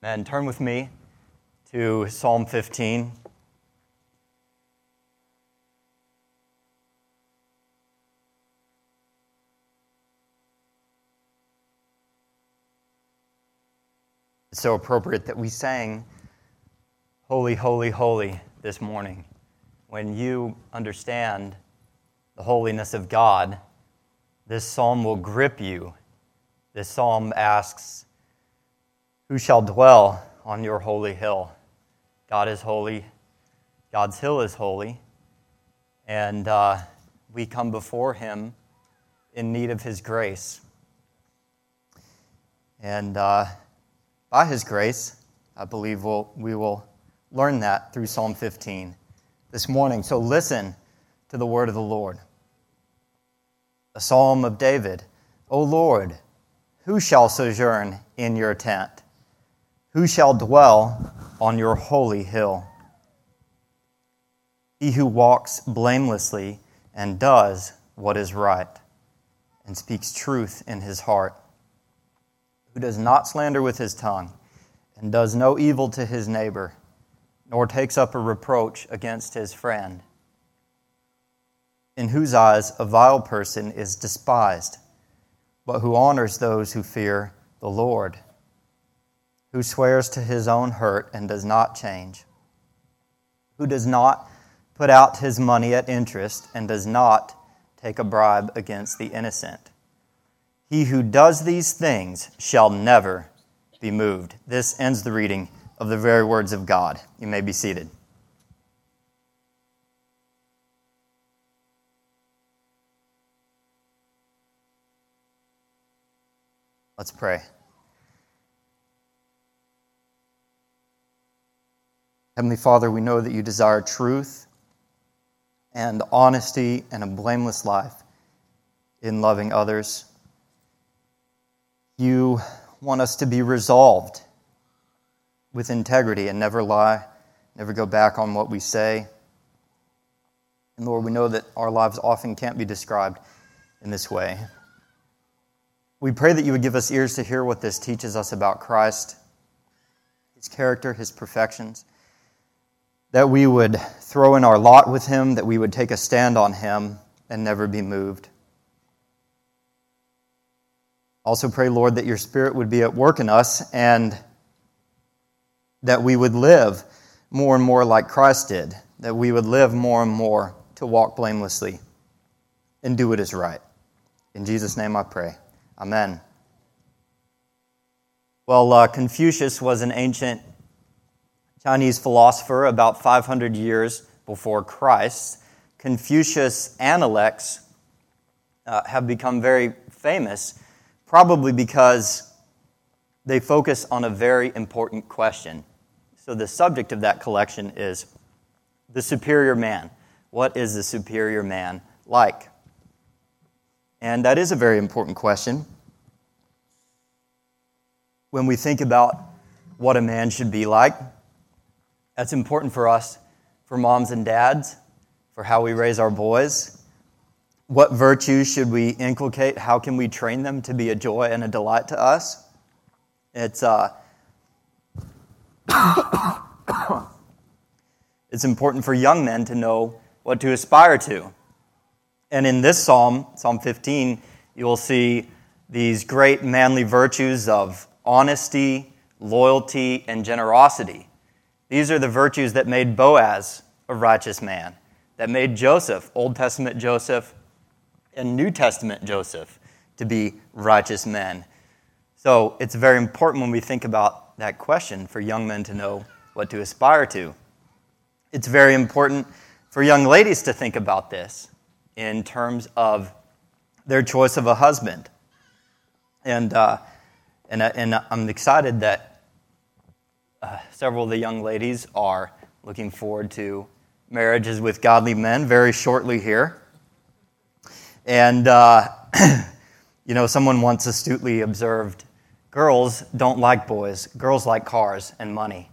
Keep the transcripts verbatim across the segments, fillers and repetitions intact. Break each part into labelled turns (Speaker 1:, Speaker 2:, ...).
Speaker 1: And turn with me to Psalm fifteen. It's so appropriate that we sang Holy, Holy, Holy this morning. When you understand the holiness of God, this psalm will grip you. This psalm asks, who shall dwell on your holy hill? God is holy. God's hill is holy. And uh, we come before him in need of his grace. And uh, by his grace, I believe we'll, we will learn that through Psalm fifteen this morning. So listen to the word of the Lord. A psalm of David. O Lord, who shall sojourn in your tent? Who shall dwell on your holy hill? He who walks blamelessly and does what is right and speaks truth in his heart, who does not slander with his tongue and does no evil to his neighbor, nor takes up a reproach against his friend, in whose eyes a vile person is despised, but who honors those who fear the Lord, who swears to his own hurt and does not change, who does not put out his money at interest and does not take a bribe against the innocent. He who does these things shall never be moved. This ends the reading of the very words of God. You may be seated. Let's pray. Heavenly Father, we know that you desire truth and honesty and a blameless life in loving others. You want us to be resolved with integrity and never lie, never go back on what we say. And Lord, we know that our lives often can't be described in this way. We pray that you would give us ears to hear what this teaches us about Christ, his character, his perfections, that we would throw in our lot with him, that we would take a stand on him and never be moved. Also pray, Lord, that your Spirit would be at work in us and that we would live more and more like Christ did, that we would live more and more to walk blamelessly and do what is right. In Jesus' name I pray. Amen. Well, uh, Confucius was an ancient Chinese philosopher about five hundred years before Christ. Confucius' Analects uh, have become very famous, probably because they focus on a very important question. So the subject of that collection is the superior man. What is the superior man like? And that is a very important question. When we think about what a man should be like, that's important for us, for moms and dads, for how we raise our boys. What virtues should we inculcate? How can we train them to be a joy and a delight to us? It's uh, it's important for young men to know what to aspire to. And in this psalm, Psalm fifteen, you'll see these great manly virtues of honesty, loyalty, and generosity. These are the virtues that made Boaz a righteous man, that made Joseph, Old Testament Joseph, and New Testament Joseph, to be righteous men. So it's very important when we think about that question for young men to know what to aspire to. It's very important for young ladies to think about this in terms of their choice of a husband. And uh, and, and I'm excited that uh, several of the young ladies are looking forward to marriages with godly men very shortly here. And, uh, you know, someone once astutely observed, girls don't like boys. Girls like cars and money.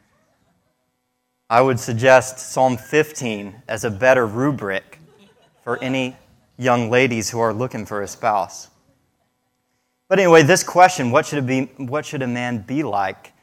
Speaker 1: I would suggest Psalm fifteen as a better rubric for any young ladies who are looking for a spouse. But anyway, this question, what should it be, what should a man be like,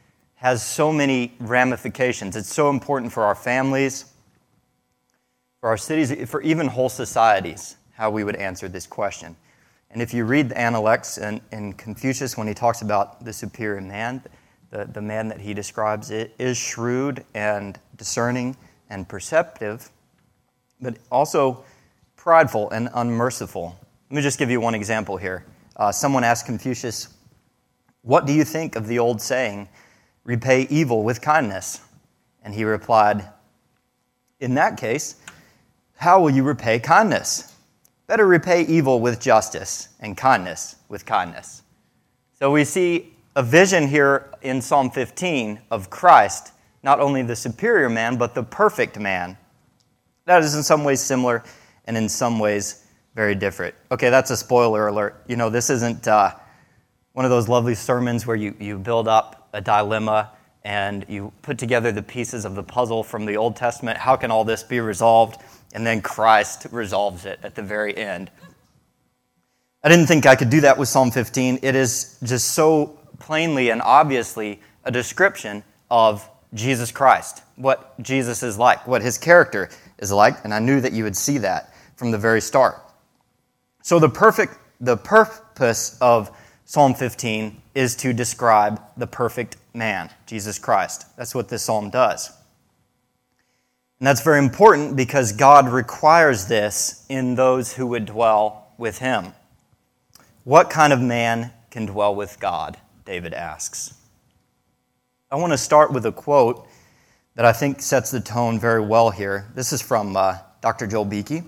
Speaker 1: has so many ramifications. It's so important for our families, for our cities, for even whole societies, how we would answer this question. And if you read the Analects in, in Confucius, when he talks about the superior man, the, the man that he describes it is shrewd and discerning and perceptive, but also prideful and unmerciful. Let me just give you one example here. Uh, someone asked Confucius, "What do you think of the old saying, 'Repay evil with kindness'?" And he replied, "In that case, how will you repay kindness? Better repay evil with justice and kindness with kindness." So we see a vision here in Psalm fifteen of Christ, not only the superior man, but the perfect man. That is in some ways similar and in some ways very different. Okay, that's a spoiler alert. You know, this isn't uh, one of those lovely sermons where you, you build up a dilemma and you put together the pieces of the puzzle from the Old Testament. How can all this be resolved? And then Christ resolves it at the very end. I didn't think I could do that with Psalm fifteen. It is just so plainly and obviously a description of Jesus Christ, what Jesus is like, what his character is like, and I knew that you would see that from the very start. So the perfect, the purpose of Psalm fifteen is to describe the perfect man, Jesus Christ. That's what this psalm does. And that's very important because God requires this in those who would dwell with him. What kind of man can dwell with God? David asks. I want to start with a quote that I think sets the tone very well here. This is from uh, Doctor Joel Beeke.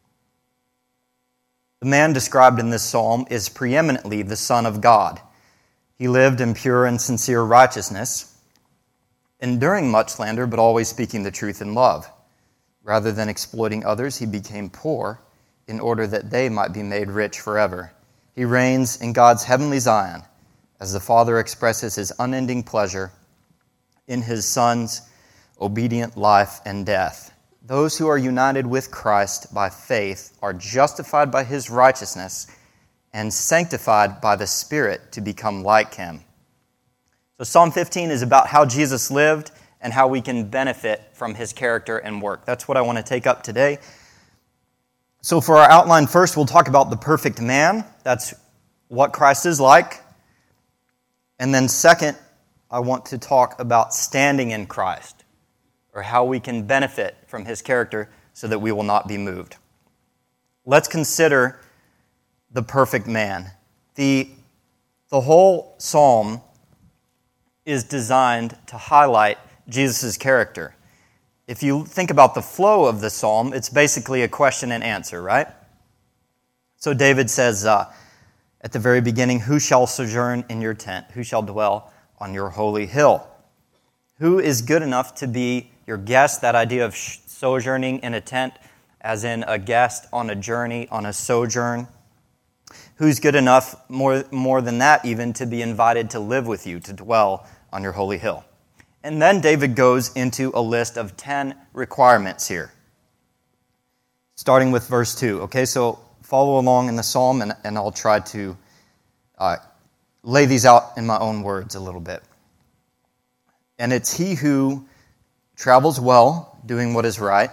Speaker 1: "The man described in this psalm is preeminently the Son of God. He lived in pure and sincere righteousness, enduring much slander, but always speaking the truth in love. Rather than exploiting others, he became poor in order that they might be made rich forever. He reigns in God's heavenly Zion as the Father expresses his unending pleasure in his Son's obedient life and death. Those who are united with Christ by faith are justified by his righteousness and sanctified by the Spirit to become like him." So Psalm fifteen is about how Jesus lived and how we can benefit from his character and work. That's what I want to take up today. So for our outline, first we'll talk about the perfect man. That's what Christ is like. And then second, I want to talk about standing in Christ, or how we can benefit from his character so that we will not be moved. Let's consider the perfect man. The, the whole psalm is designed to highlight Jesus' character. If you think about the flow of the psalm, it's basically a question and answer, right? So David says uh, at the very beginning, "Who shall sojourn in your tent? Who shall dwell on your holy hill?" Who is good enough to be your guest? That idea of sojourning in a tent, as in a guest on a journey, on a sojourn. Who's good enough, more, more than that even, to be invited to live with you, to dwell on your holy hill? And then David goes into a list of ten requirements here, starting with verse two. Okay, so follow along in the psalm, and, and I'll try to uh, lay these out in my own words a little bit. "And it's he who travels well, doing what is right,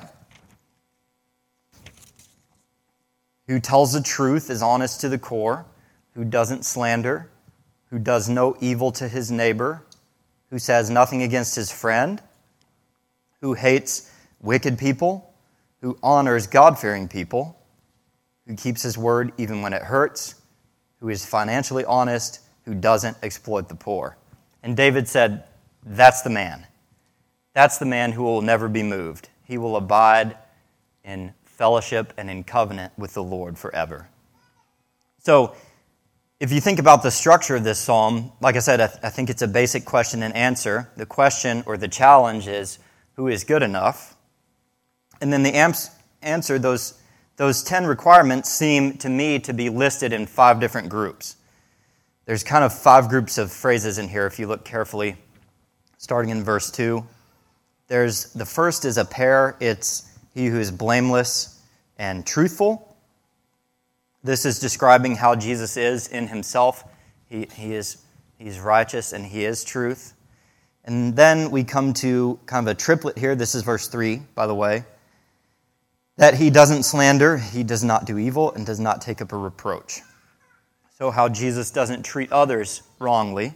Speaker 1: who tells the truth, is honest to the core, who doesn't slander, who does no evil to his neighbor, who says nothing against his friend, who hates wicked people, who honors God-fearing people, who keeps his word even when it hurts, who is financially honest, who doesn't exploit the poor." And David said, that's the man. That's the man who will never be moved. He will abide in fellowship and in covenant with the Lord forever. So, if you think about the structure of this psalm, like I said, I, th- I think it's a basic question and answer. The question or the challenge is, who is good enough? And then the amps- answer, those, those ten requirements seem to me to be listed in five different groups. There's kind of five groups of phrases in here if you look carefully, starting in verse two. There's the first is a pair. It's he who is blameless and truthful. This is describing how Jesus is in himself. He, he is he's righteous and he is truth. And then we come to kind of a triplet here. This is verse three, by the way. That he doesn't slander, he does not do evil, and does not take up a reproach. So how Jesus doesn't treat others wrongly.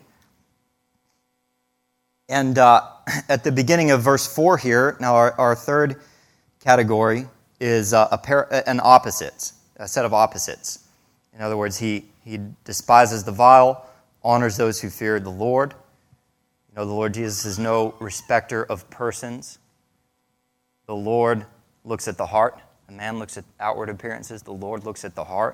Speaker 1: And uh, at the beginning of verse four here, now our, our third category is uh, a pair, an opposites, a set of opposites. In other words, he, he despises the vile, honors those who fear the Lord. You know, the Lord Jesus is no respecter of persons. The Lord looks at the heart. A man looks at outward appearances. The Lord looks at the heart.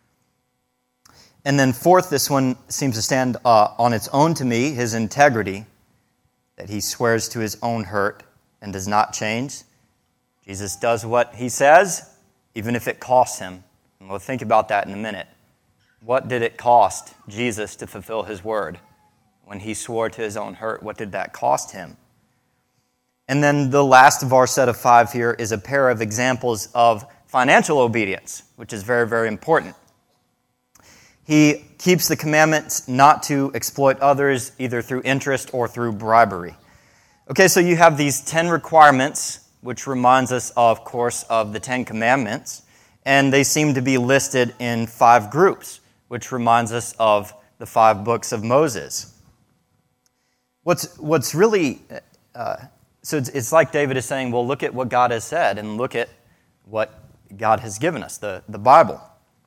Speaker 1: And then fourth, this one seems to stand uh, on its own to me, his integrity, that he swears to his own hurt and does not change. Jesus does what he says, even if it costs him. And we'll think about that in a minute. What did it cost Jesus to fulfill his word? When he swore to his own hurt, what did that cost him? And then the last of our set of five here is a pair of examples of financial obedience, which is very, very important. He keeps the commandments not to exploit others either through interest or through bribery. Okay, so you have these ten requirements, which reminds us, of course, of the Ten Commandments, and they seem to be listed in five groups, which reminds us of the five books of Moses. What's what's really, uh, so it's, it's like David is saying, well, look at what God has said and look at what God has given us, the, the Bible.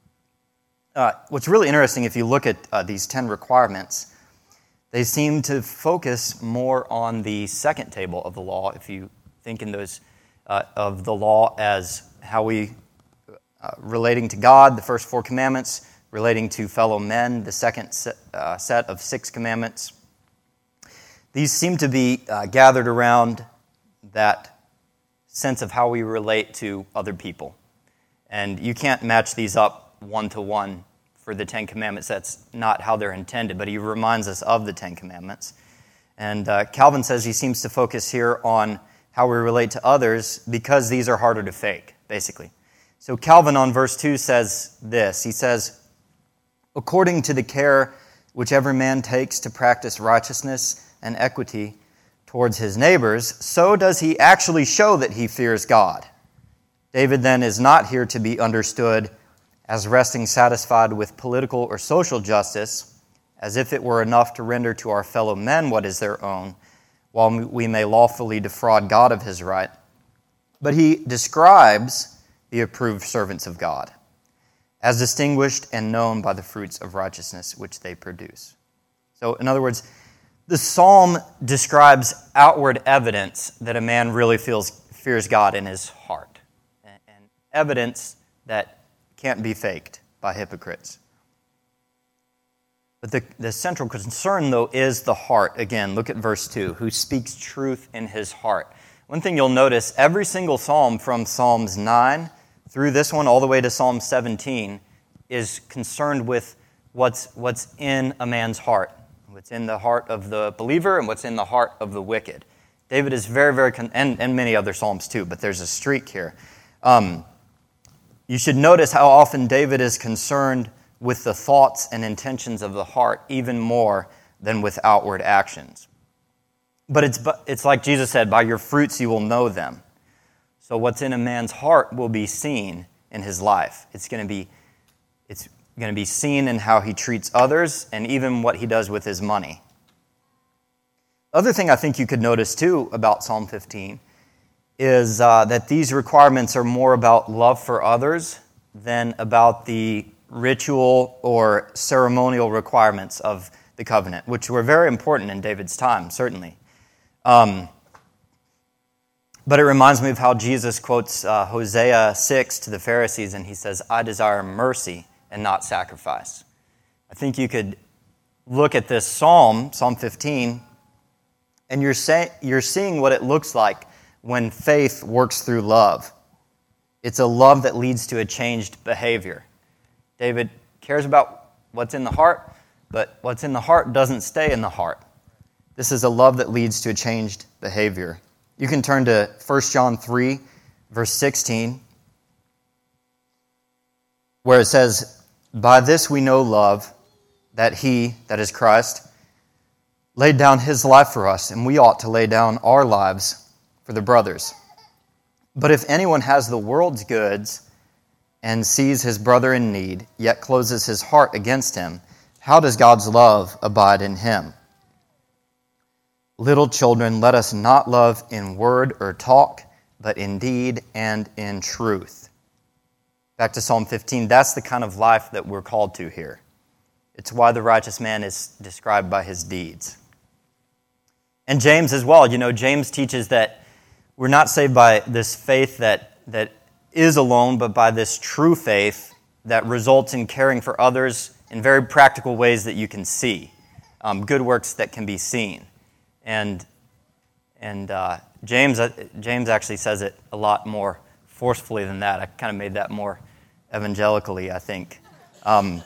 Speaker 1: Uh, what's really interesting, if you look at uh, these ten requirements, they seem to focus more on the second table of the law, if you think in those uh, of the law as how we, uh, relating to God, the first four commandments, relating to fellow men, the second set, uh, set of six commandments. These seem to be uh, gathered around that sense of how we relate to other people. And you can't match these up one-to-one for the Ten Commandments. That's not how they're intended, but he reminds us of the Ten Commandments. And uh, Calvin says he seems to focus here on how we relate to others because these are harder to fake, basically. So Calvin on verse two says this. He says, according to the care which every man takes to practice righteousness and equity towards his neighbors, so does he actually show that he fears God. David then is not here to be understood as resting satisfied with political or social justice, as if it were enough to render to our fellow men what is their own, while we may lawfully defraud God of his right. But he describes the approved servants of God, as distinguished and known by the fruits of righteousness which they produce. So, in other words, the psalm describes outward evidence that a man really feels fears God in his heart, and evidence that can't be faked by hypocrites. But the, the central concern, though, is the heart. Again, look at verse two, who speaks truth in his heart. One thing you'll notice, every single psalm from Psalms nine through this one all the way to Psalm seventeen is concerned with what's, what's in a man's heart. What's in the heart of the believer and what's in the heart of the wicked. David is very, very, con- and, and many other psalms too, but there's a streak here. Um, you should notice how often David is concerned with the thoughts and intentions of the heart even more than with outward actions. But it's it's like Jesus said, by your fruits you will know them. So what's in a man's heart will be seen in his life. It's going to be it's going to be seen in how he treats others and even what he does with his money. The other thing I think you could notice too about Psalm fifteen is uh, that these requirements are more about love for others than about the ritual or ceremonial requirements of the covenant, which were very important in David's time, certainly. Um, but it reminds me of how Jesus quotes uh, Hosea six to the Pharisees, and he says, I desire mercy and not sacrifice. I think you could look at this psalm, Psalm fifteen, and you're, say, you're seeing what it looks like when faith works through love. It's a love that leads to a changed behavior. David cares about what's in the heart, but what's in the heart doesn't stay in the heart. This is a love that leads to a changed behavior. You can turn to First John three, verse sixteen, where it says, by this we know love, that he, that is Christ, laid down his life for us, and we ought to lay down our lives for the brothers. But if anyone has the world's goods and sees his brother in need, yet closes his heart against him, how does God's love abide in him? Little children, let us not love in word or talk, but in deed and in truth. Back to Psalm fifteen, that's the kind of life that we're called to here. It's why the righteous man is described by his deeds. And James as well. You know, James teaches that we're not saved by this faith that, that is alone, but by this true faith that results in caring for others in very practical ways that you can see. Um, good works that can be seen. And and uh, James uh, James actually says it a lot more forcefully than that. I kind of made that more evangelically, I think. Um,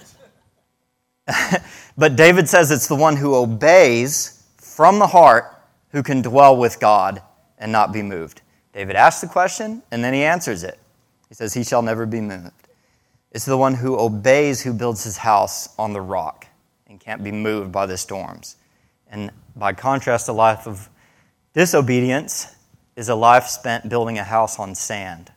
Speaker 1: but David says it's the one who obeys from the heart who can dwell with God and not be moved. David asks the question, and then he answers it. He says, he shall never be moved. It's the one who obeys who builds his house on the rock and can't be moved by the storms. And by contrast, a life of disobedience is a life spent building a house on sand.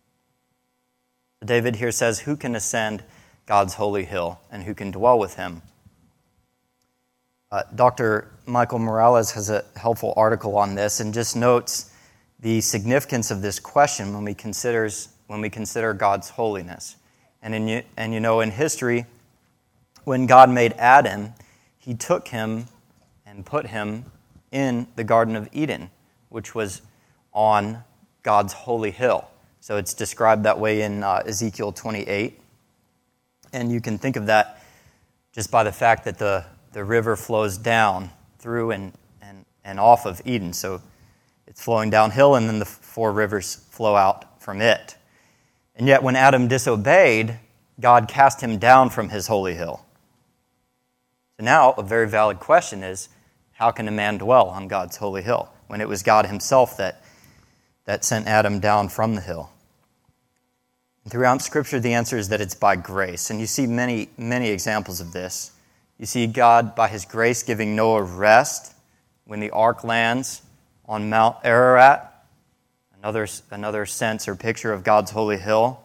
Speaker 1: David here says, who can ascend God's holy hill and who can dwell with him? Uh, Doctor Michael Morales has a helpful article on this and just notes the significance of this question when we considers when we consider God's holiness. And in and you know in history, when God made Adam, he took him and put him in the Garden of Eden, which was on God's holy hill. So it's described that way in uh, Ezekiel twenty-eight. And you can think of that just by the fact that the, the river flows down through and, and, and off of Eden. So it's flowing downhill, and then the four rivers flow out from it. And yet when Adam disobeyed, God cast him down from his holy hill. So now a very valid question is, how can a man dwell on God's holy hill when it was God himself that, that sent Adam down from the hill? And throughout Scripture, the answer is that it's by grace. And you see many, many examples of this. You see God, by his grace, giving Noah rest when the ark lands on Mount Ararat, another, another sense or picture of God's holy hill.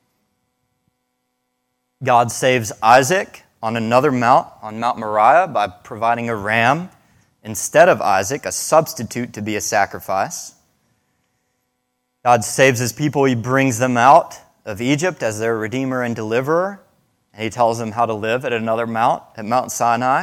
Speaker 1: God saves Isaac on another mount, on Mount Moriah, by providing a ram instead of Isaac, a substitute to be a sacrifice. God saves his people. He brings them out of Egypt as their Redeemer and Deliverer. And he tells them how to live at another mount, at Mount Sinai.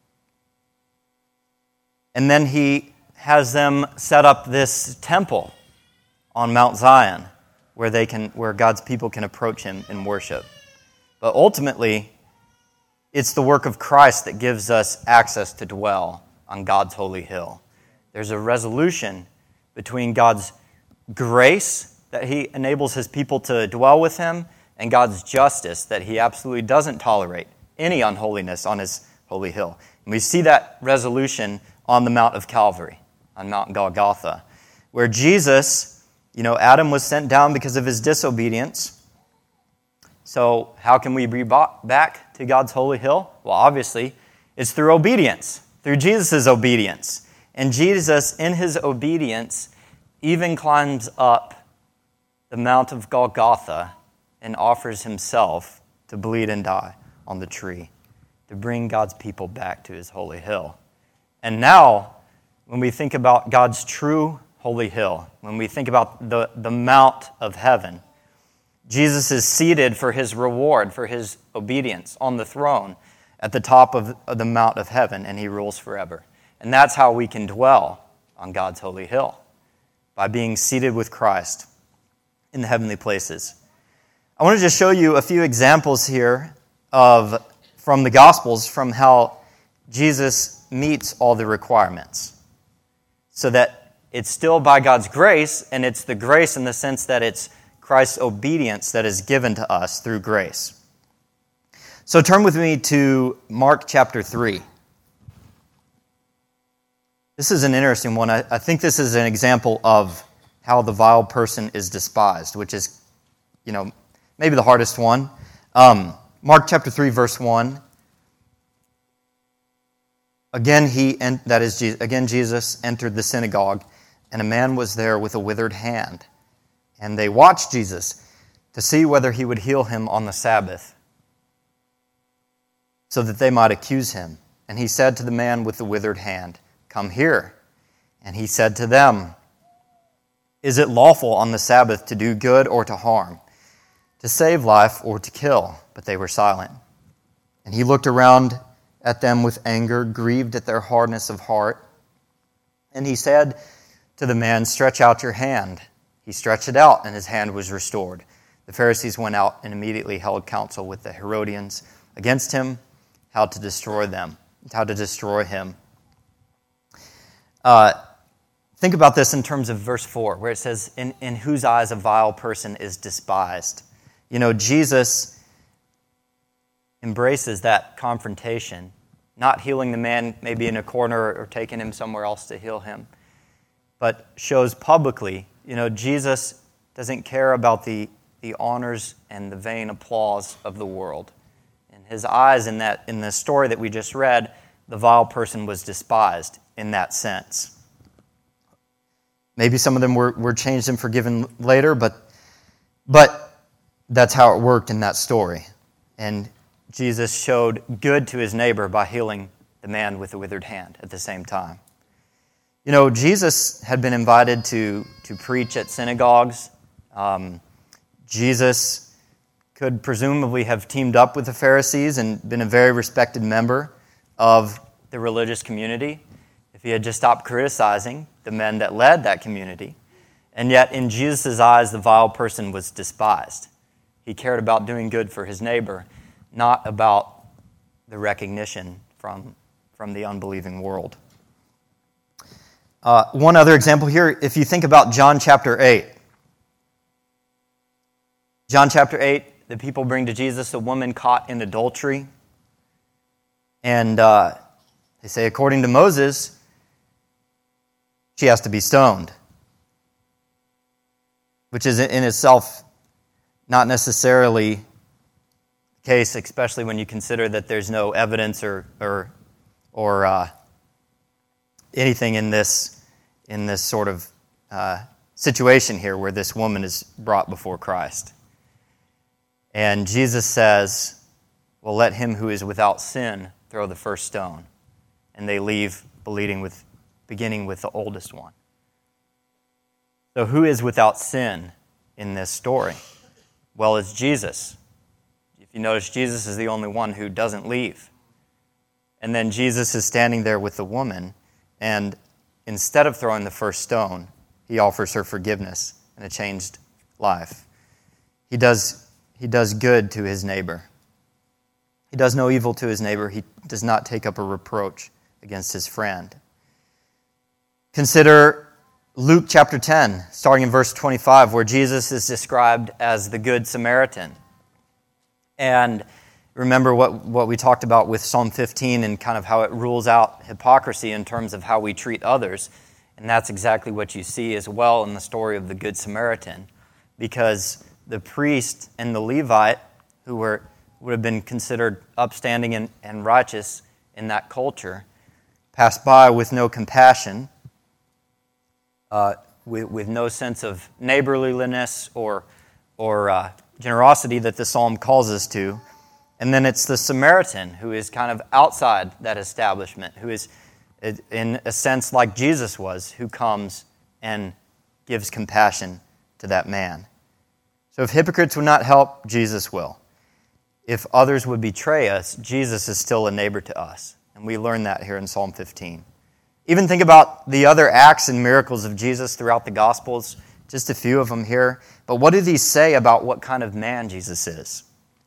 Speaker 1: And then he has them set up this temple on Mount Zion where they can, where God's people can approach him in worship. But ultimately, it's the work of Christ that gives us access to dwell on God's holy hill. There's a resolution between God's grace that he enables his people to dwell with him and God's justice that he absolutely doesn't tolerate any unholiness on his holy hill. And we see that resolution on the Mount of Calvary, on Mount Golgotha, where Jesus, you know, Adam was sent down because of his disobedience. So how can we be brought back to God's holy hill? Well, obviously, it's through obedience, through Jesus' obedience. And Jesus, in his obedience, even climbs up the Mount of Golgotha and offers himself to bleed and die on the tree to bring God's people back to his holy hill. And now, when we think about God's true holy hill, when we think about the, the Mount of heaven, Jesus is seated for his reward, for his obedience on the throne at the top of, of the Mount of heaven, and he rules forever. And that's how we can dwell on God's holy hill, by being seated with Christ in the heavenly places. I want to just show you a few examples here of from the Gospels from how Jesus meets all the requirements. So that it's still by God's grace, and it's the grace in the sense that it's Christ's obedience that is given to us through grace. So turn with me to Mark chapter three. This is an interesting one. I, I think this is an example of how the vile person is despised, which is, you know, maybe the hardest one. Um, Mark chapter three, verse one. Again, he en- that is, Je- again Jesus entered the synagogue, and a man was there with a withered hand. And they watched Jesus to see whether he would heal him on the Sabbath, so that they might accuse him. And he said to the man with the withered hand, "Come here." And he said to them, "Is it lawful on the Sabbath to do good or to harm, to save life or to kill?" But they were silent. And he looked around at them with anger, grieved at their hardness of heart. And he said to the man, "Stretch out your hand." He stretched it out, and his hand was restored. The Pharisees went out and immediately held counsel with the Herodians against him, how to destroy them, how to destroy him. Uh, think about this in terms of verse four, where it says, in, in whose eyes a vile person is despised. You know, Jesus embraces that confrontation, not healing the man maybe in a corner or taking him somewhere else to heal him, but shows publicly, you know, Jesus doesn't care about the, the honors and the vain applause of the world. In his eyes, in that in the story that we just read, the vile person was despised in that sense. Maybe some of them were, were changed and forgiven later, but but that's how it worked in that story. And Jesus showed good to his neighbor by healing the man with the withered hand at the same time. You know, Jesus had been invited to, to preach at synagogues. Um, Jesus could presumably have teamed up with the Pharisees and been a very respected member of the religious community if he had just stopped criticizing the men that led that community. And yet, in Jesus' eyes, the vile person was despised. He cared about doing good for his neighbor, not about the recognition from, from the unbelieving world. Uh, one other example here, if you think about John chapter eight. John chapter eight, the people bring to Jesus a woman caught in adultery. And uh, they say, according to Moses, she has to be stoned. Which is in itself not necessarily the case, especially when you consider that there's no evidence or or, or uh, anything in this in this sort of uh, situation here where this woman is brought before Christ. And Jesus says, well, let him who is without sin throw the first stone. And they leave beginning with, beginning with the oldest one. So who is without sin in this story? Well, it's Jesus. If you notice, Jesus is the only one who doesn't leave. And then Jesus is standing there with the woman, and instead of throwing the first stone, he offers her forgiveness and a changed life. He does, he does good to his neighbor. He does no evil to his neighbor. He does not take up a reproach against his friend. Consider Luke chapter ten, starting in verse twenty-five, where Jesus is described as the Good Samaritan. And remember what, what we talked about with Psalm fifteen and kind of how it rules out hypocrisy in terms of how we treat others. And that's exactly what you see as well in the story of the Good Samaritan. Because the priest and the Levite, who were would have been considered upstanding and, and righteous in that culture, passed by with no compassion, uh, with, with no sense of neighborliness or, or uh, generosity that the psalm calls us to. And then it's the Samaritan who is kind of outside that establishment, who is in a sense like Jesus was, who comes and gives compassion to that man. So if hypocrites would not help, Jesus will. If others would betray us, Jesus is still a neighbor to us. And we learn that here in Psalm fifteen. Even think about the other acts and miracles of Jesus throughout the Gospels, just a few of them here. But what do these say about what kind of man Jesus is?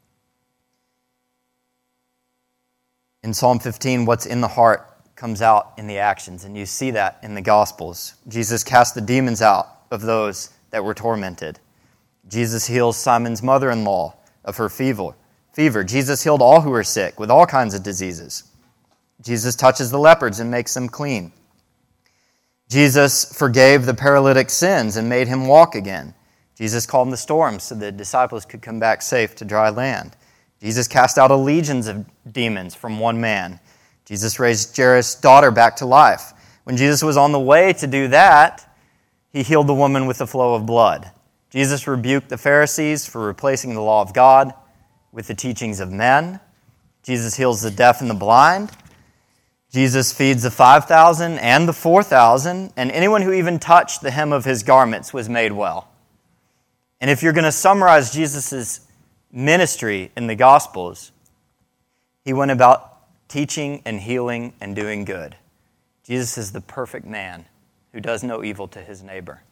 Speaker 1: In Psalm fifteen, what's in the heart comes out in the actions, and you see that in the Gospels. Jesus cast the demons out of those that were tormented. Jesus heals Simon's mother-in-law of her fever. Fever. Jesus healed all who were sick with all kinds of diseases. Jesus touches the lepers and makes them clean. Jesus forgave the paralytic's sins and made him walk again. Jesus calmed the storms so the disciples could come back safe to dry land. Jesus cast out a legions of demons from one man. Jesus raised Jairus' daughter back to life. When Jesus was on the way to do that, he healed the woman with the flow of blood. Jesus rebuked the Pharisees for replacing the law of God with the teachings of men. Jesus heals the deaf and the blind. Jesus feeds the five thousand and the four thousand, and anyone who even touched the hem of his garments was made well. And if you're going to summarize Jesus' ministry in the Gospels, he went about teaching and healing and doing good. Jesus is the perfect man who does no evil to his neighbor.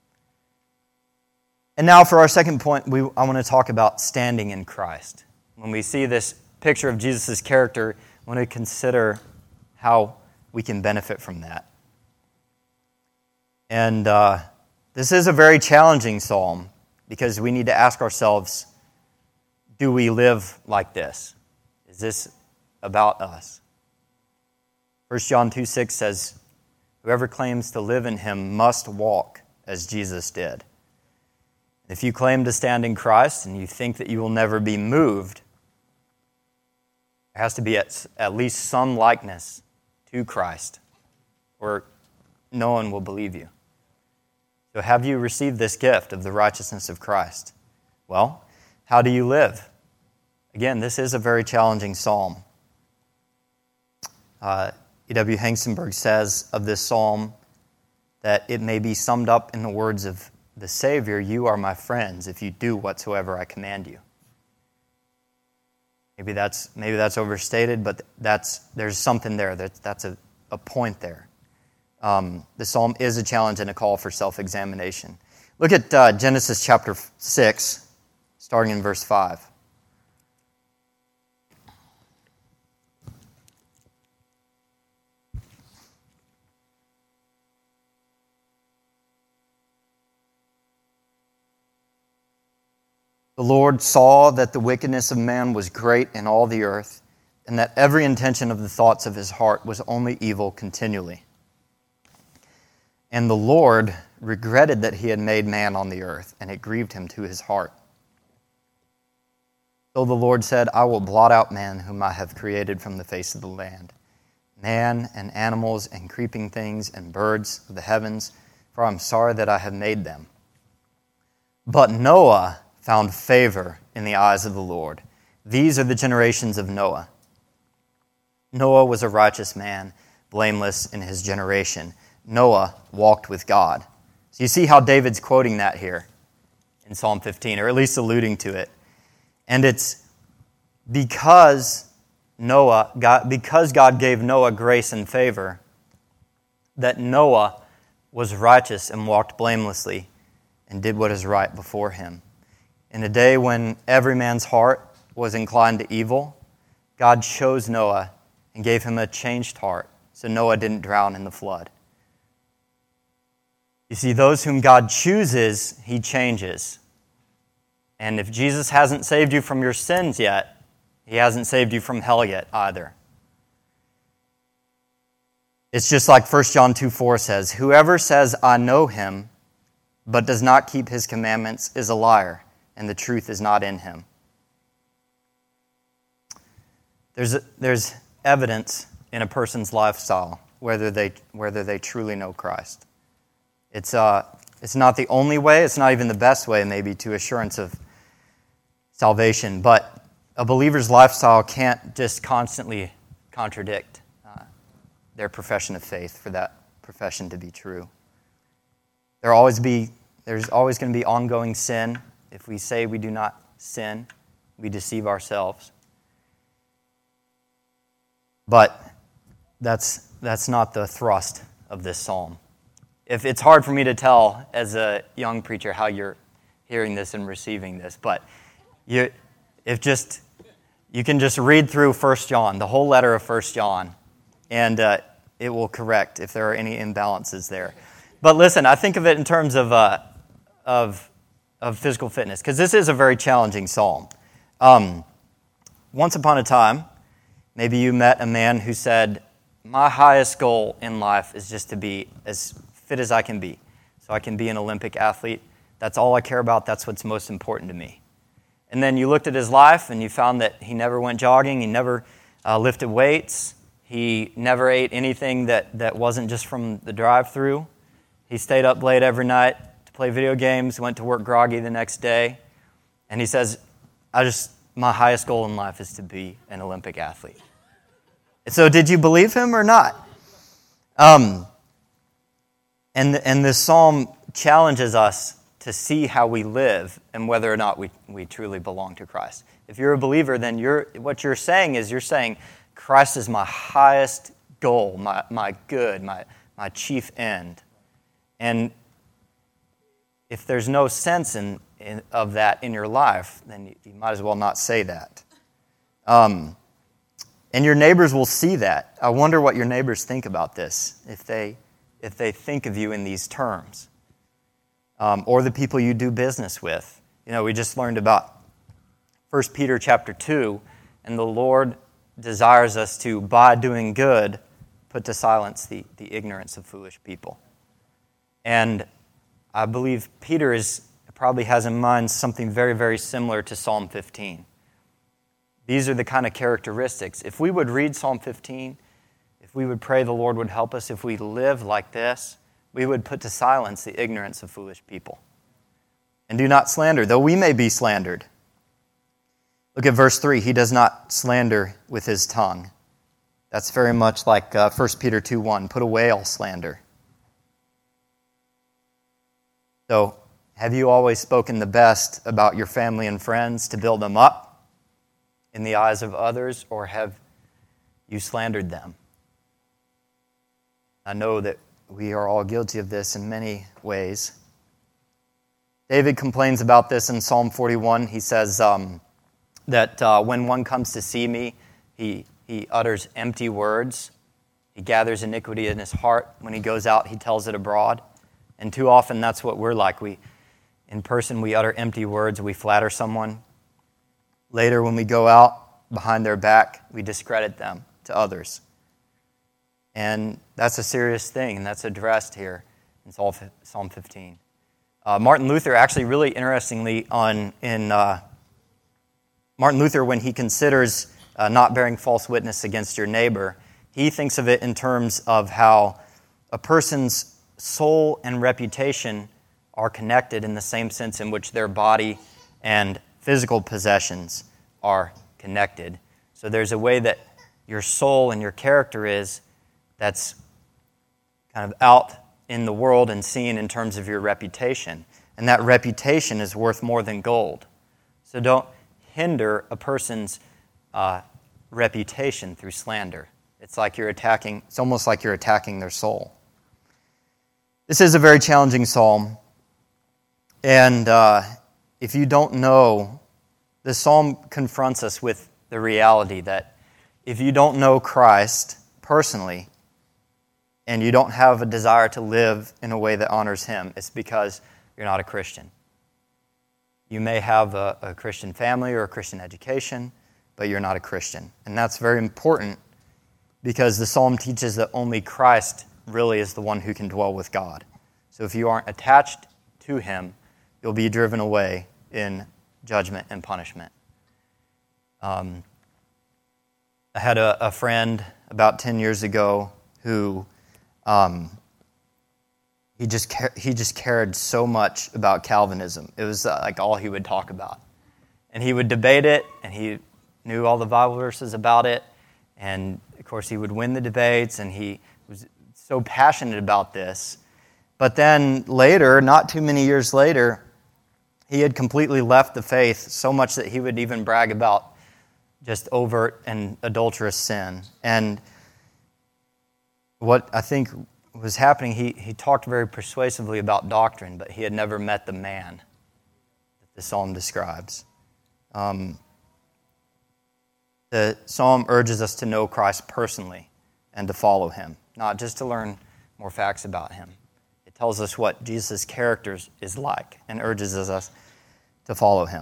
Speaker 1: And now for our second point, we, I want to talk about standing in Christ. When we see this picture of Jesus' character, I want to consider how we can benefit from that. And uh, this is a very challenging psalm because we need to ask ourselves, do we live like this? Is this about us? First John two six says, whoever claims to live in him must walk as Jesus did. If you claim to stand in Christ and you think that you will never be moved, there has to be at, at least some likeness to Christ, or no one will believe you. So have you received this gift of the righteousness of Christ? Well, how do you live? Again, this is a very challenging psalm. Uh, E W Hengstenberg says of this psalm that it may be summed up in the words of the Savior, you are my friends if you do whatsoever I command you. Maybe that's maybe that's overstated, but that's there's something there. That, that's a, a point there. Um, the psalm is a challenge and a call for self-examination. Look at uh, Genesis chapter six, starting in verse five. The Lord saw that the wickedness of man was great in all the earth, and that every intention of the thoughts of his heart was only evil continually. And the Lord regretted that he had made man on the earth, and it grieved him to his heart. So the Lord said, I will blot out man whom I have created from the face of the land, man and animals and creeping things and birds of the heavens, for I am sorry that I have made them. But Noah found favor in the eyes of the Lord. These are the generations of Noah. Noah was a righteous man, blameless in his generation. Noah walked with God. So you see how David's quoting that here in Psalm fifteen, or at least alluding to it. And it's because Noah, God, because God gave Noah grace and favor, that Noah was righteous and walked blamelessly and did what is right before him. In a day when every man's heart was inclined to evil, God chose Noah and gave him a changed heart, so Noah didn't drown in the flood. You see, those whom God chooses, he changes. And if Jesus hasn't saved you from your sins yet, he hasn't saved you from hell yet either. It's just like First John two four says, whoever says, I know him, but does not keep his commandments is a liar, and the truth is not in him. There's there's evidence in a person's lifestyle whether they whether they truly know Christ. It's uh it's not the only way, it's not even the best way maybe to assurance of salvation, but a believer's lifestyle can't just constantly contradict uh, their profession of faith for that profession to be true. There always be there's always going to be ongoing sin. If we say we do not sin, we deceive ourselves. But that's that's not the thrust of this psalm. If it's hard for me to tell as a young preacher how you're hearing this and receiving this, but you if just you can just read through First John, the whole letter of First John, and uh, it will correct if there are any imbalances there. But listen, I think of it in terms of uh, of of physical fitness, because this is a very challenging psalm. Um, once upon a time, maybe you met a man who said, my highest goal in life is just to be as fit as I can be, so I can be an Olympic athlete. That's all I care about. That's what's most important to me. And then you looked at his life and you found that he never went jogging, he never uh, lifted weights, He never ate anything that, that wasn't just from the drive-thru. He stayed up late every night to play video games, went to work groggy the next day. And he says, I just, my highest goal in life is to be an Olympic athlete. So did you believe him or not? Um, and, and this psalm challenges us to see how we live and whether or not we, we truly belong to Christ. If you're a believer, then you're what you're saying is you're saying, Christ is my highest goal, my, my good, my, my chief end. And if there's no sense in, in of that in your life, then you, you might as well not say that. Um, and your neighbors will see that. I wonder what your neighbors think about this, if they if they think of you in these terms. Um, or the people you do business with. You know, we just learned about First Peter chapter two, and the Lord desires us to, by doing good, put to silence the, the ignorance of foolish people. And I believe Peter is probably has in mind something very, very similar to Psalm fifteen. These are the kind of characteristics. If we would read Psalm fifteen, if we would pray the Lord would help us, if we live like this, we would put to silence the ignorance of foolish people. And do not slander, though we may be slandered. Look at verse three. He does not slander with his tongue. That's very much like uh, First Peter two one. Put away all slander. So, have you always spoken the best about your family and friends to build them up in the eyes of others, or have you slandered them? I know that we are all guilty of this in many ways. David complains about this in Psalm forty-one. He says um, that uh, when one comes to see me, he, he utters empty words. He gathers iniquity in his heart. When he goes out, he tells it abroad. And too often, that's what we're like. We, in person, we utter empty words. We flatter someone. Later, when we go out behind their back, we discredit them to others. And that's a serious thing, and that's addressed here in Psalm fifteen. Uh, Martin Luther, actually, really interestingly, on in uh, Martin Luther, when he considers uh, not bearing false witness against your neighbor, he thinks of it in terms of how a person's soul and reputation are connected in the same sense in which their body and physical possessions are connected. So there's a way that your soul and your character is that's kind of out in the world and seen in terms of your reputation. And that reputation is worth more than gold. So don't hinder a person's uh, reputation through slander. It's like you're attacking, it's almost like you're attacking their soul. This is a very challenging psalm. And uh, if you don't know, the psalm confronts us with the reality that if you don't know Christ personally, and you don't have a desire to live in a way that honors Him, it's because you're not a Christian. You may have a, a Christian family or a Christian education, but you're not a Christian. And that's very important because the psalm teaches that only Christ really is the one who can dwell with God. So if you aren't attached to Him, you'll be driven away in judgment and punishment. Um, I had a, a friend about ten years ago who um, he just ca- he just cared so much about Calvinism. It was uh, like all he would talk about. And he would debate it, and he knew all the Bible verses about it. And, of course, he would win the debates, and he was so passionate about this. But then later, not too many years later, he had completely left the faith, so much that he would even brag about just overt and adulterous sin. And what I think was happening, he, he talked very persuasively about doctrine, but he had never met the man that the psalm describes. Um, the psalm urges us to know Christ personally and to follow Him, not just to learn more facts about Him. It tells us what Jesus' character is like and urges us to follow Him.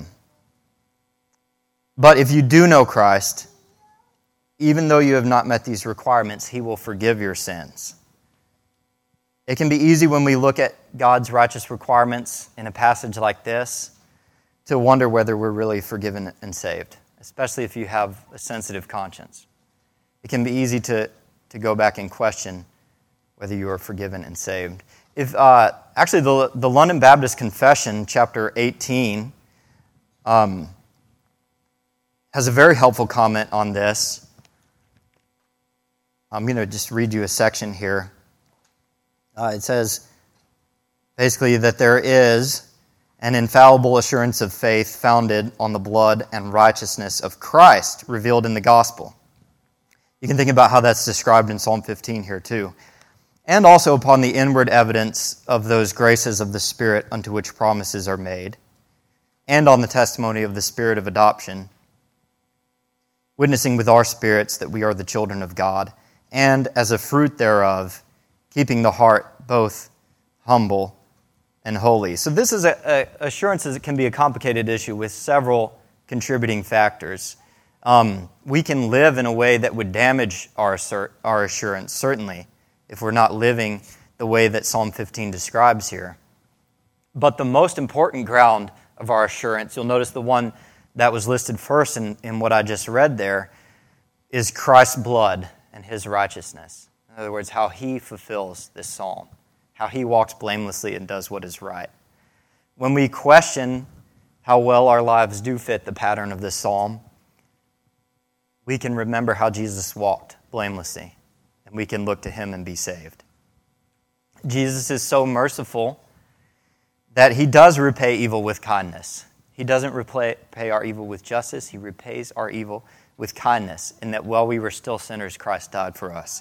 Speaker 1: But if you do know Christ, even though you have not met these requirements, He will forgive your sins. It can be easy when we look at God's righteous requirements in a passage like this to wonder whether we're really forgiven and saved, especially if you have a sensitive conscience. it can be easy to, to go back and question whether you are forgiven and saved. If uh, actually, the, the London Baptist Confession, chapter eighteen, um, has a very helpful comment on this. I'm going to just read you a section here. Uh, it says, basically, that there is an infallible assurance of faith founded on the blood and righteousness of Christ revealed in the gospel. You can think about how that's described in Psalm fifteen here too. And also upon the inward evidence of those graces of the Spirit unto which promises are made, and on the testimony of the Spirit of adoption, witnessing with our spirits that we are the children of God, and as a fruit thereof, keeping the heart both humble and holy. So this is a, a assurance that can be a complicated issue with several contributing factors. Um, we can live in a way that would damage our, our assurance, certainly, if we're not living the way that Psalm fifteen describes here. But the most important ground of our assurance, you'll notice the one that was listed first in, in what I just read there, is Christ's blood and his righteousness. In other words, how he fulfills this psalm, how he walks blamelessly and does what is right. When we question how well our lives do fit the pattern of this psalm, we can remember how Jesus walked blamelessly, and we can look to him and be saved. Jesus is so merciful that he does repay evil with kindness. He doesn't repay our evil with justice. He repays our evil with kindness, in that while we were still sinners, Christ died for us.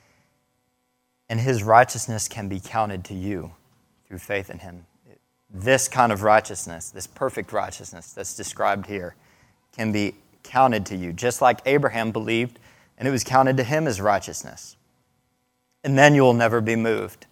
Speaker 1: And his righteousness can be counted to you through faith in him. This kind of righteousness, this perfect righteousness that's described here, can be counted to you, just like Abraham believed, and it was counted to him as righteousness. And then you will never be moved.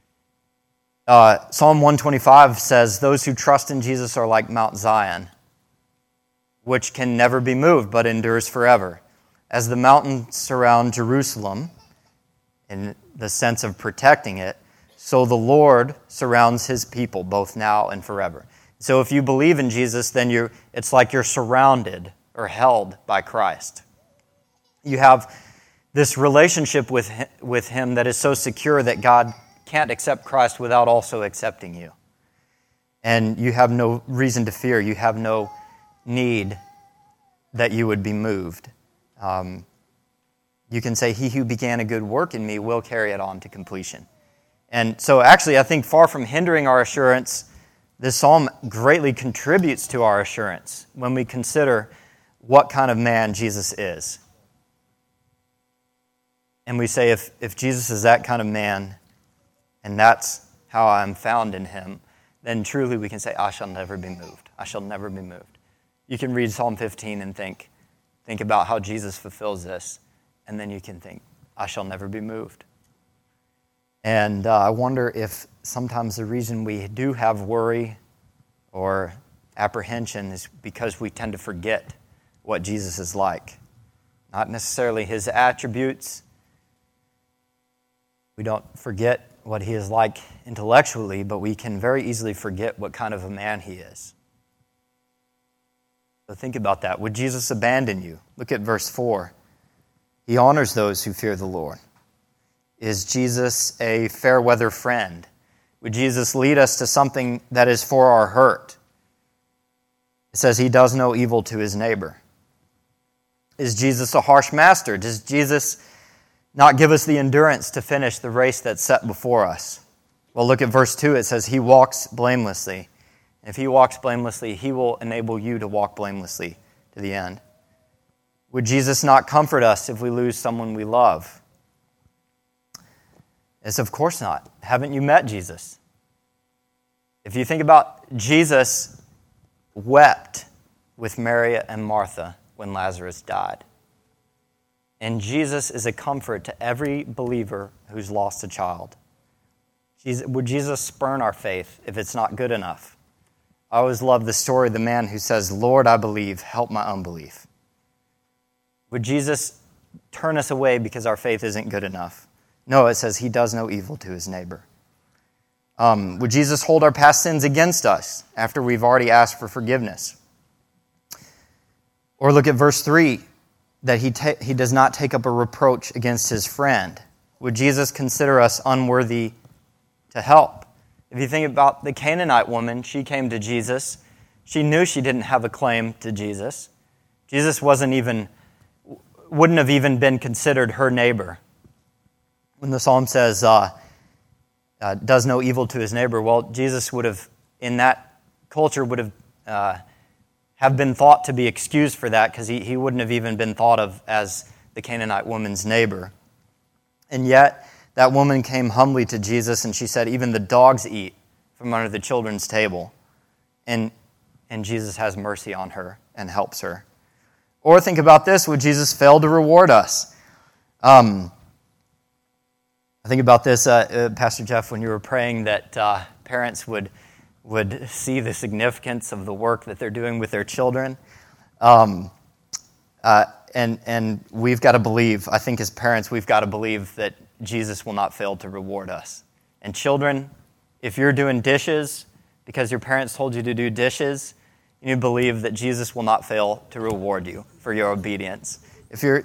Speaker 1: Uh, Psalm one twenty-five says, those who trust in Jesus are like Mount Zion, which can never be moved, but endures forever. As the mountains surround Jerusalem, in the sense of protecting it, so the Lord surrounds his people, both now and forever. So if you believe in Jesus, then you're, it's like you're surrounded or held by Christ. You have this relationship with him, with him that is so secure that God can't accept Christ without also accepting you. And you have no reason to fear. You have no need that you would be moved. Um, you can say, he who began a good work in me will carry it on to completion. And so actually, I think far from hindering our assurance, this psalm greatly contributes to our assurance when we consider what kind of man Jesus is. And we say, if, if Jesus is that kind of man, and that's how I'm found in him, then truly we can say, I shall never be moved. I shall never be moved. You can read Psalm fifteen and think, think about how Jesus fulfills this, and then you can think, I shall never be moved. And uh, I wonder if sometimes the reason we do have worry or apprehension is because we tend to forget what Jesus is like. Not necessarily his attributes. We don't forget what he is like intellectually, but we can very easily forget what kind of a man he is. So think about that. Would Jesus abandon you? Look at verse four. He honors those who fear the Lord. Is Jesus a fair weather friend? Would Jesus lead us to something that is for our hurt? It says he does no evil to his neighbor. Is Jesus a harsh master? Does Jesus not give us the endurance to finish the race that's set before us? Well, look at verse two. It says he walks blamelessly. And if he walks blamelessly, he will enable you to walk blamelessly to the end. Would Jesus not comfort us if we lose someone we love? It's of course not. Haven't you met Jesus? If you think about Jesus wept with Mary and Martha when Lazarus died. And Jesus is a comfort to every believer who's lost a child. Jesus, would Jesus spurn our faith if it's not good enough? I always love the story of the man who says, Lord, I believe, help my unbelief. Would Jesus turn us away because our faith isn't good enough? No, it says he does no evil to his neighbor. Um, would Jesus hold our past sins against us after we've already asked for forgiveness? Or look at verse three. that he, ta- he does not take up a reproach against his friend? Would Jesus consider us unworthy to help? If you think about the Canaanite woman, she came to Jesus. She knew she didn't have a claim to Jesus. Jesus wasn't even, wouldn't have even been considered her neighbor. When the psalm says, uh, uh, does no evil to his neighbor, well, Jesus would have, in that culture, would have uh, have been thought to be excused for that because he, he wouldn't have even been thought of as the Canaanite woman's neighbor. And yet, that woman came humbly to Jesus and she said, even the dogs eat from under the children's table. And, and Jesus has mercy on her and helps her. Or think about this, would Jesus fail to reward us? Um, I think about this, uh, uh, Pastor Jeff, when you were praying that uh, parents would would see the significance of the work that they're doing with their children. Um, uh, and and we've got to believe, I think as parents, we've got to believe that Jesus will not fail to reward us. And children, if you're doing dishes because your parents told you to do dishes, you need to believe that Jesus will not fail to reward you for your obedience. If you're...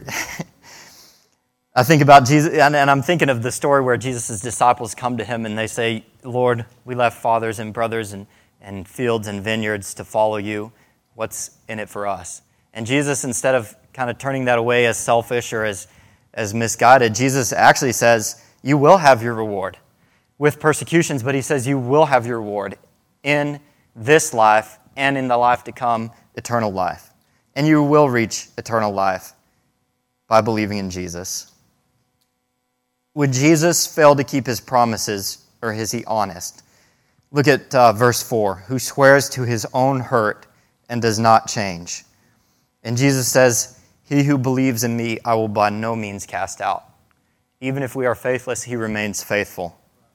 Speaker 1: I think about Jesus, and I'm thinking of the story where Jesus' disciples come to him and they say, Lord, we left fathers and brothers and, and fields and vineyards to follow you. What's in it for us? And Jesus, instead of kind of turning that away as selfish or as, as misguided, Jesus actually says, you will have your reward with persecutions, but he says you will have your reward in this life and in the life to come, eternal life. And you will reach eternal life by believing in Jesus. Would Jesus fail to keep his promises, or is he honest? Look at uh, verse four, who swears to his own hurt and does not change. And Jesus says, he who believes in me, I will by no means cast out. Even if we are faithless, he remains faithful.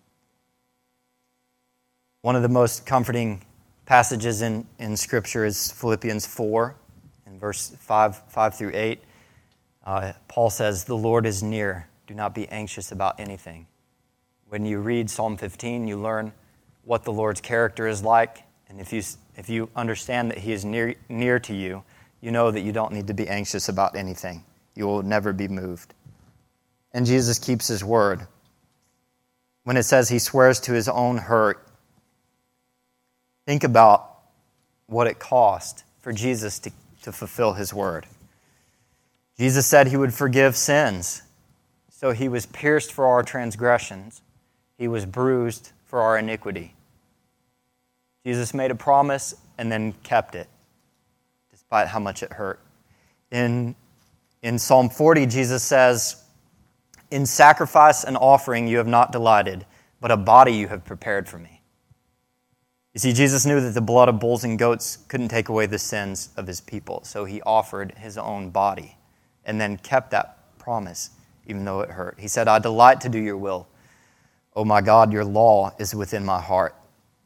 Speaker 1: One of the most comforting passages in, in Scripture is Philippians four, in verse five, five through eight. Uh, Paul says, the Lord is near. Do not be anxious about anything. When you read Psalm fifteen, you learn what the Lord's character is like. And if you if you understand that he is near near to you, you know that you don't need to be anxious about anything. You will never be moved. And Jesus keeps his word. When it says he swears to his own hurt, think about what it cost for Jesus to, to fulfill his word. Jesus said he would forgive sins. So he was pierced for our transgressions. He was bruised for our iniquity. Jesus made a promise and then kept it, despite how much it hurt. In, in Psalm forty, Jesus says, in sacrifice and offering you have not delighted, but a body you have prepared for me. You see, Jesus knew that the blood of bulls and goats couldn't take away the sins of his people, so he offered his own body and then kept that promise, even though it hurt. He said, I delight to do your will. Oh my God, your law is within my heart.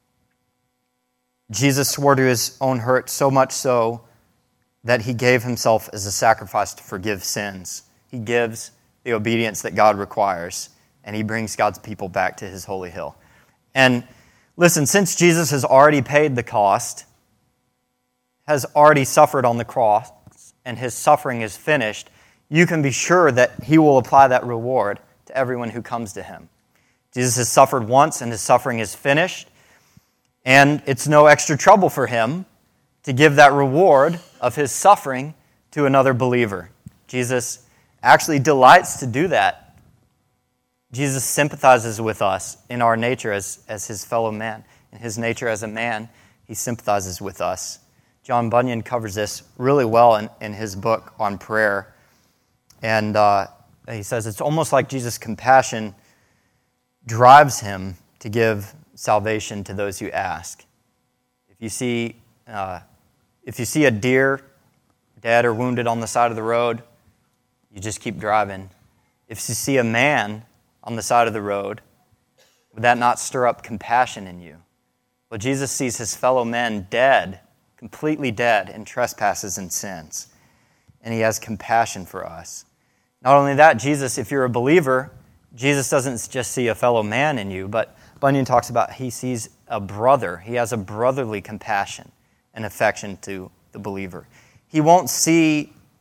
Speaker 1: Jesus swore to his own hurt so much so that he gave himself as a sacrifice to forgive sins. He gives the obedience that God requires, and he brings God's people back to his holy hill. And listen, since Jesus has already paid the cost, has already suffered on the cross, and his suffering is finished, you can be sure that he will apply that reward to everyone who comes to him. Jesus has suffered once and his suffering is finished, and it's no extra trouble for him to give that reward of his suffering to another believer. Jesus actually delights to do that. Jesus sympathizes with us in our nature as, as his fellow man. In his nature as a man, he sympathizes with us. John Bunyan covers this really well in, in his book on prayer. And uh, he says it's almost like Jesus' compassion drives him to give salvation to those who ask. If you see, uh, if you see a deer dead or wounded on the side of the road, you just keep driving. If you see a man on the side of the road, would that not stir up compassion in you? Well, Jesus sees his fellow men dead, completely dead in trespasses and sins, and he has compassion for us. Not only that, Jesus, if you're a believer, Jesus doesn't just see a fellow man in you, but Bunyan talks about he sees a brother. He has a brotherly compassion and affection to the believer. He won't see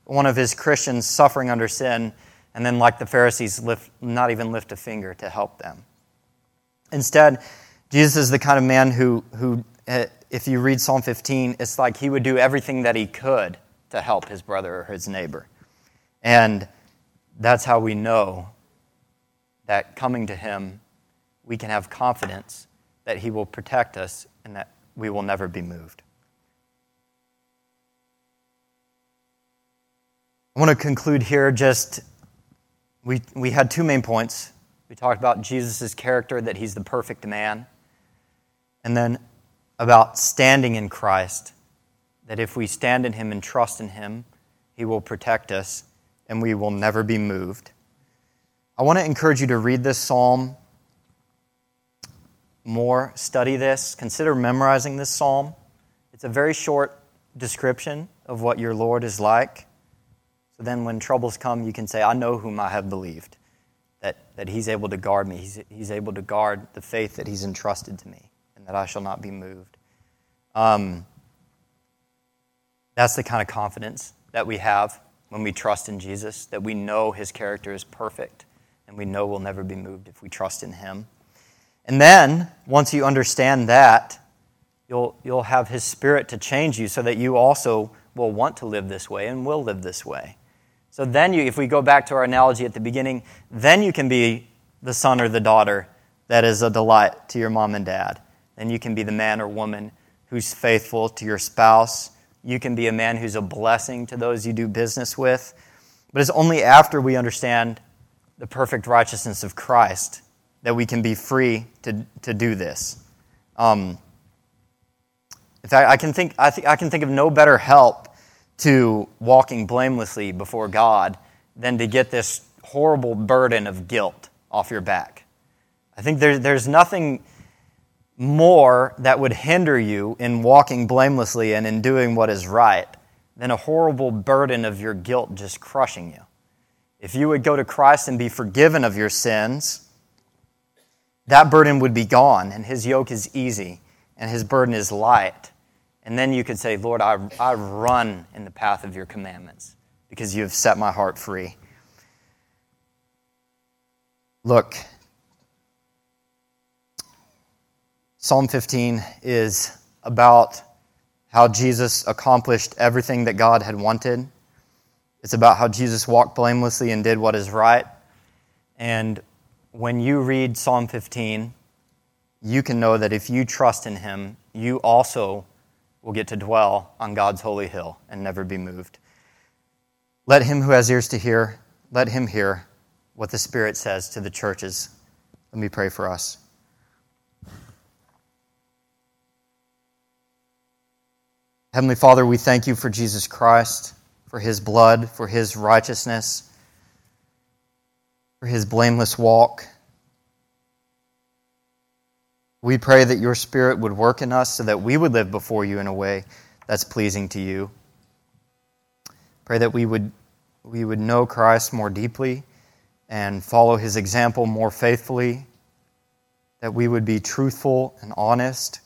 Speaker 1: one of his Christians suffering under sin, and then like the Pharisees, lift, not even lift a finger to help them. Instead, Jesus is the kind of man who, who, if you read Psalm fifteen, it's like he would do everything that he could to help his brother or his neighbor. And that's how we know that coming to him, we can have confidence that he will protect us and that we will never be moved. I want to conclude here just, we, we had two main points. We talked about Jesus' character, that he's the perfect man. And then about standing in Christ, that if we stand in him and trust in him, he will protect us and we will never be moved. I want to encourage you to read this psalm more, study this, consider memorizing this psalm. It's a very short description of what your Lord is like. So then when troubles come, you can say, I know whom I have believed, that, that he's able to guard me. He's, he's able to guard the faith that he's entrusted to me, and that I shall not be moved. Um, that's the kind of confidence that we have when we trust in Jesus, that we know his character is perfect, and we know we'll never be moved if we trust in him. And then, once you understand that, you'll, you'll have his Spirit to change you so that you also will want to live this way and will live this way. So then you, if we go back to our analogy at the beginning, then you can be the son or the daughter that is a delight to your mom and dad. Then you can be the man or woman who's faithful to your spouse. You can be a man who's a blessing to those you do business with. But it's only after we understand the perfect righteousness of Christ that we can be free to, to do this. Um, in fact, I can think I, th- I can think of no better help to walking blamelessly before God than to get this horrible burden of guilt off your back. I think there, there's nothing more that would hinder you in walking blamelessly and in doing what is right than a horrible burden of your guilt just crushing you. If you would go to Christ and be forgiven of your sins, that burden would be gone, and his yoke is easy, and his burden is light. And then you could say, Lord, I, I run in the path of your commandments because you have set my heart free. Look, Psalm fifteen is about how Jesus accomplished everything that God had wanted. It's about how Jesus walked blamelessly and did what is right. And when you read Psalm fifteen, you can know that if you trust in him, you also will get to dwell on God's holy hill and never be moved. Let him who has ears to hear, let him hear what the Spirit says to the churches. Let me pray for us. Heavenly Father, we thank you for Jesus Christ, for his blood, for his righteousness, for his blameless walk. We pray that your Spirit would work in us so that we would live before you in a way that's pleasing to you. Pray that we would we would know Christ more deeply and follow his example more faithfully, that we would be truthful and honest,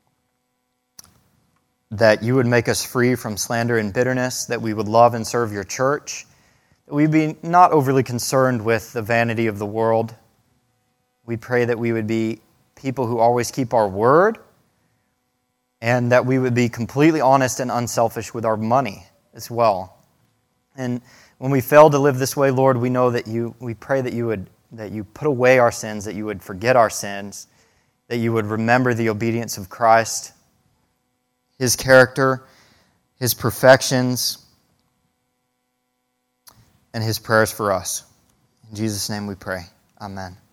Speaker 1: that you would make us free from slander and bitterness, that we would love and serve your church, that we'd be not overly concerned with the vanity of the world. We pray that we would be people who always keep our word, and that we would be completely honest and unselfish with our money as well. And when we fail to live this way, Lord, we know that you, we pray that you would, that you put away our sins, that you would forget our sins, that you would remember the obedience of Christ, his character, his perfections, and his prayers for us. In Jesus' name we pray. Amen.